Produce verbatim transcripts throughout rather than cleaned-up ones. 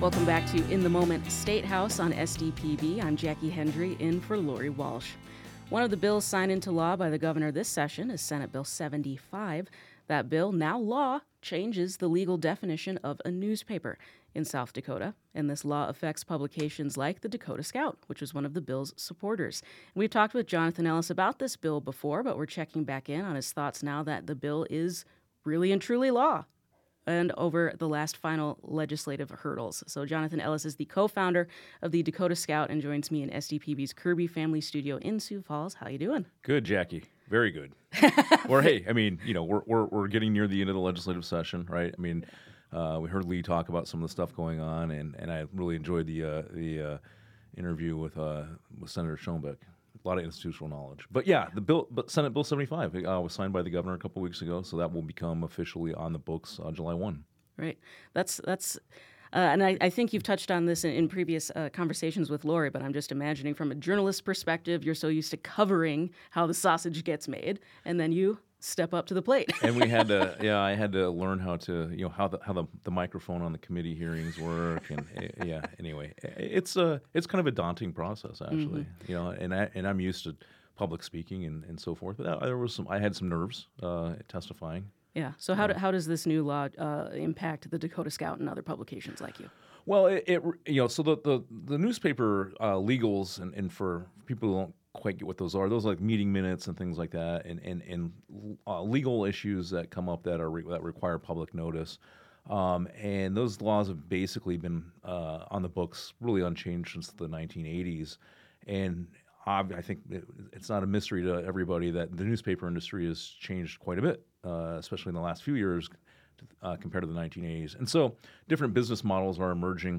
Welcome back to In the Moment State House on S D P B. I'm Jackie Hendry, in for Lori Walsh. One of the bills signed into law by the governor this session is Senate Bill seventy-five. That bill, now law, changes the legal definition of a newspaper in South Dakota, and this law affects publications like the Dakota Scout, which was one of the bill's supporters. We've talked with Jonathan Ellis about this bill before, but we're checking back in on his thoughts now that the bill is really and truly law, and over the last final legislative hurdles. So Jonathan Ellis is the co-founder of the Dakota Scout and joins me in S D P B's Kirby Family Studio in Sioux Falls. How you doing? Good, Jackie. Very good. Or hey, I mean, you know, we're we're we're getting near the end of the legislative session, right? I mean, uh, we heard Lee talk about some of the stuff going on, and, and I really enjoyed the uh, the uh, interview with uh, with Senator Schoenbeck. A lot of institutional knowledge. But yeah, the bill, but Senate Bill seventy-five uh, was signed by the governor a couple weeks ago, so that will become officially on the books on July first. Right. That's that's, uh, and I, I think you've touched on this in, in previous uh, conversations with Lori, but I'm just imagining from a journalist perspective, you're so used to covering how the sausage gets made, and then you step up to the plate. And we had to, yeah, I had to learn how to, you know, how the how the, the microphone on the committee hearings work, and uh, yeah. Anyway, it's a it's kind of a daunting process, actually, mm-hmm. you know, and I and I'm used to public speaking and, and so forth, but that, there was some, I had some nerves uh, testifying. Yeah. So how do, how does this new law uh, impact the Dakota Scout and other publications like you? Well, it, it you know, so the the, the newspaper uh, legals, and, and for people who don't quite get what those are, those are like meeting minutes and things like that, and and, and uh, legal issues that come up that are re- that require public notice. Um, and those laws have basically been uh, on the books, really unchanged since the nineteen eighties. And I think it, it's not a mystery to everybody that the newspaper industry has changed quite a bit, uh, especially in the last few years uh, compared to the nineteen eighties. And so different business models are emerging,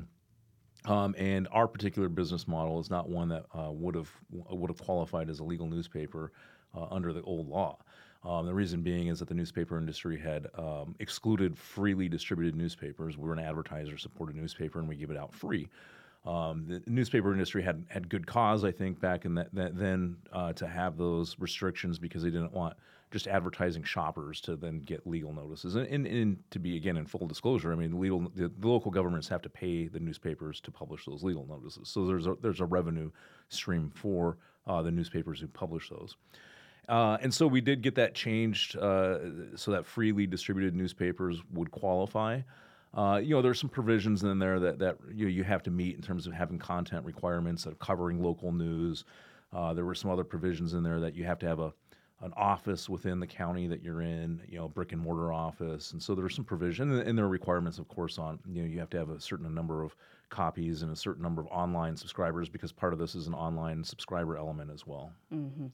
um, and our particular business model is not one that uh, would have would have qualified as a legal newspaper uh, under the old law. Um, the reason being is that the newspaper industry had um, excluded freely distributed newspapers. We were an advertiser-supported newspaper, and we give it out free. Um, the newspaper industry had, had good cause, I think, back in that, that then uh, to have those restrictions because they didn't want just advertising shoppers to then get legal notices. And, and, and to be, again, in full disclosure, I mean, legal, the, the local governments have to pay the newspapers to publish those legal notices. So there's a, there's a revenue stream for uh, the newspapers who publish those. Uh, and so we did get that changed uh, so that freely distributed newspapers would qualify. Uh, you know, there's some provisions in there that, that you know, you have to meet in terms of having content requirements of covering local news. Uh, there were some other provisions in there that you have to have a an office within the county that you're in, you know, brick and mortar office. And so there's some provision, and, and there are requirements, of course, on, you know, you have to have a certain number of copies and a certain number of online subscribers, because part of this is an online subscriber element as well. Mm-hmm.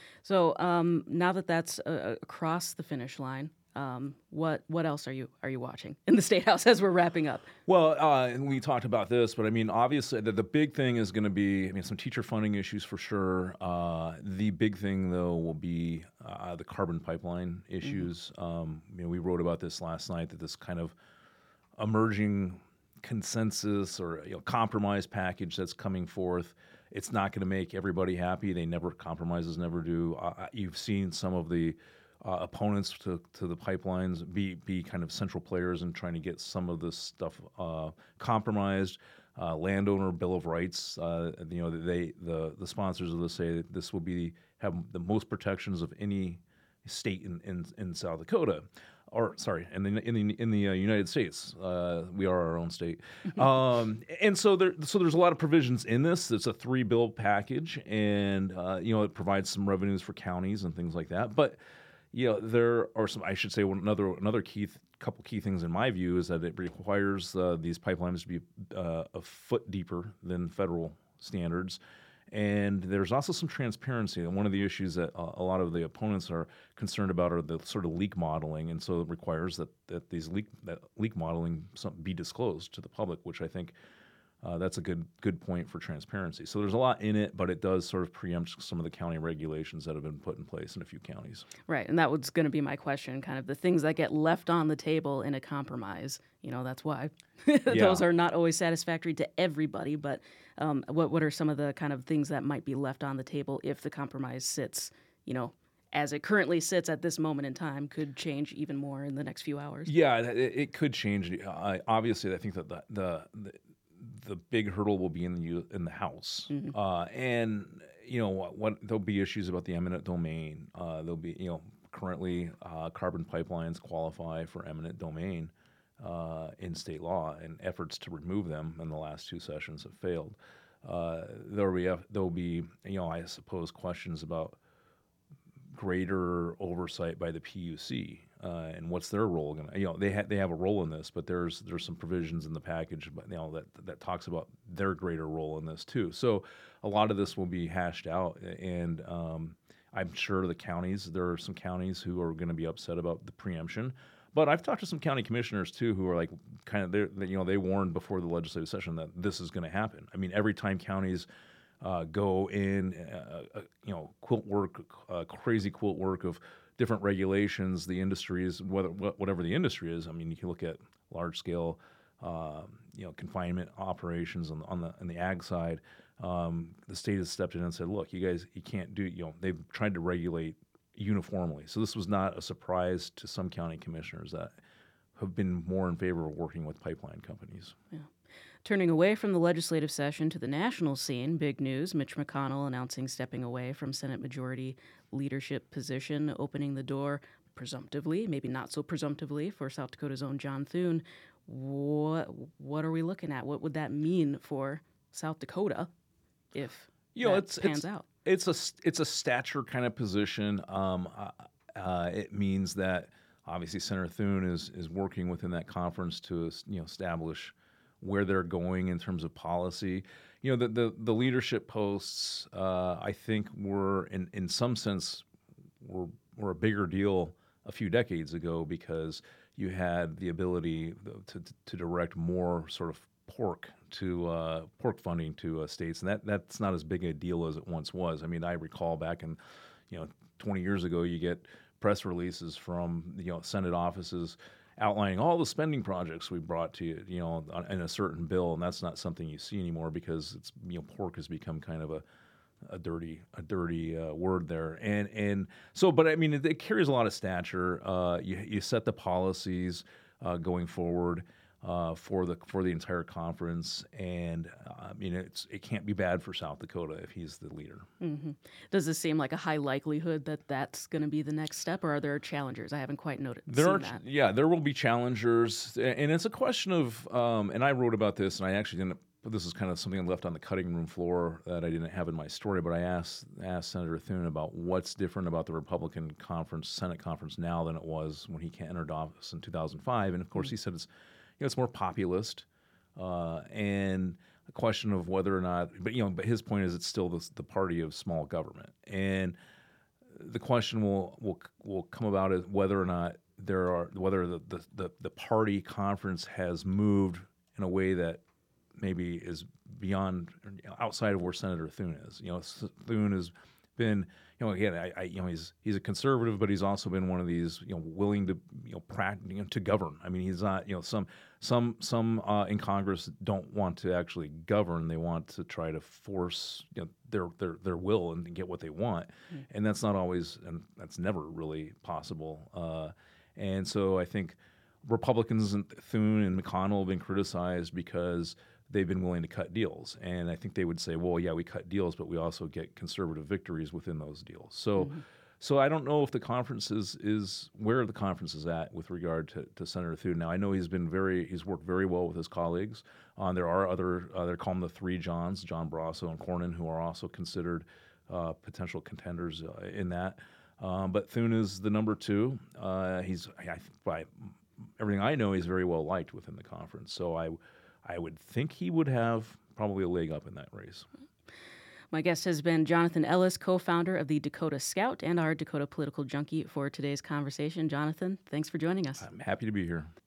So um, now that that's uh, across the finish line, Um, what what else are you are you watching in the State House as we're wrapping up? Well, uh, we talked about this, but I mean, obviously, the, the big thing is going to be, I mean, some teacher funding issues for sure. Uh, the big thing, though, will be uh, the carbon pipeline issues. Mm-hmm. Um, you know, we wrote about this last night, that this kind of emerging consensus or you know, compromise package that's coming forth, it's not going to make everybody happy. They never, compromises never do. Uh, you've seen some of the Uh, opponents to, to the pipelines be be kind of central players in trying to get some of this stuff uh, compromised. Uh, landowner Bill of Rights, uh, you know, they the the sponsors of this say that this will be have the most protections of any state in, in, in South Dakota, or sorry, in the in the in the uh, United States. Uh, we are our own state, um, and so there so there's a lot of provisions in this. It's a three bill package, and uh, you know, it provides some revenues for counties and things like that, but. You know, there are some, I should say, one, another another key th- couple key things in my view is that it requires uh, these pipelines to be uh, a foot deeper than federal standards. And there's also some transparency. And one of the issues that uh, a lot of the opponents are concerned about are the sort of leak modeling. And so it requires that, that these leak that leak modeling be disclosed to the public, which I think Uh, that's a good good point for transparency. So there's a lot in it, but it does sort of preempt some of the county regulations that have been put in place in a few counties. Right, and that was going to be my question, kind of the things that get left on the table in a compromise. You know, that's why those Yeah. are not always satisfactory to everybody, but um, what, what are some of the kind of things that might be left on the table if the compromise sits, you know, as it currently sits at this moment in time, could change even more in the next few hours? Yeah, it, it could change. Uh, obviously, I think that the, the, the the big hurdle will be in the U- in the House, Mm-hmm. uh, and you know what, what there'll be issues about the eminent domain. Uh, there'll be you know currently uh, carbon pipelines qualify for eminent domain uh, in state law, and efforts to remove them in the last two sessions have failed. Uh, there'll be there'll be you know I suppose questions about greater oversight by the P U C uh, and what's their role going to you know they ha- they have a role in this, but there's there's some provisions in the package but you know that that talks about their greater role in this too. So a lot of this will be hashed out, and um, I'm sure the counties there are some counties who are going to be upset about the preemption. But I've talked to some county commissioners too who are like kind of they you know they warned before the legislative session that this is going to happen. I mean, every time counties uh, go in, uh, uh, you know, quilt work, uh, crazy quilt work of different regulations, the industries, whether wh- whatever the industry is. I mean, you can look at large scale, uh, you know, confinement operations on the on the on the ag side. Um, the state has stepped in and said, look, you guys, you can't do. You know, they've tried to regulate uniformly. So this was not a surprise to some county commissioners that have been more in favor of working with pipeline companies. Yeah. Turning away from the legislative session to the national scene, big news, Mitch McConnell announcing stepping away from Senate Majority Leadership position, opening the door, presumptively, maybe not so presumptively, for South Dakota's own John Thune. What, what are we looking at? What would that mean for South Dakota if You know, that it's pans it's, out? It's a it's a stature kind of position. Um, uh, uh, it means that obviously Senator Thune is is working within that conference to you know establish where they're going in terms of policy. You know, the the, the leadership posts uh, I think were in in some sense were were a bigger deal a few decades ago because you had the ability to to direct more sort of pork to uh, pork funding to uh, states, and that that's not as big a deal as it once was. I mean, I recall back in, you know, twenty years ago, you get press releases from you know Senate offices outlining all the spending projects we brought to you, you know, on- in a certain bill, and that's not something you see anymore because it's you know pork has become kind of a a dirty a dirty uh, word there, and and so but I mean it, it carries a lot of stature. Uh, you you set the policies uh, going forward uh, for the for the entire conference, and uh, I mean it's it can't be bad for South Dakota if he's the leader. Mm-hmm. Does this seem like a high likelihood that that's going to be the next step, or are there challengers? I haven't quite noted. There seen are, that. yeah, there will be challengers, a- and it's a question of, um, and I wrote about this, and I actually didn't. But this is kind of something I left on the cutting room floor that I didn't have in my story. But I asked asked Senator Thune about what's different about the Republican conference, Senate conference now than it was when he entered office in two thousand five. And of course, mm-hmm. he said it's, you know, it's more populist, uh, and a question of whether or not. But you know, but his point is it's still the, the party of small government, and the question will will will come about is whether or not there are whether the the, the, the party conference has moved in a way that maybe is beyond, you know, outside of where Senator Thune is. You know, Thune has been, you know, again, I, I, you know, he's he's a conservative, but he's also been one of these, you know, willing to, you know, practice, you know, to govern. I mean, he's not, you know, some some some uh, in Congress don't want to actually govern; they want to try to force, you know, their their their will and get what they want, mm. and that's not always, and that's never really possible. Uh, and so I think Republicans and Thune and McConnell have been criticized because they've been willing to cut deals. And I think they would say, well, yeah, we cut deals, but we also get conservative victories within those deals. So mm-hmm. so I don't know if the conference is, is where the conference is at with regard to, to Senator Thune. Now, I know he's been very, he's worked very well with his colleagues. Um, there are other, uh, they're called the three Johns, John Barrasso and Cornyn, who are also considered uh, potential contenders uh, in that. Um, but Thune is the number two. Uh, he's, I, by everything I know, he's very well liked within the conference. So I I would think he would have probably a leg up in that race. My guest has been Jonathan Ellis, co-founder of the Dakota Scout and our Dakota Political Junkie for today's conversation. Jonathan, thanks for joining us. I'm happy to be here.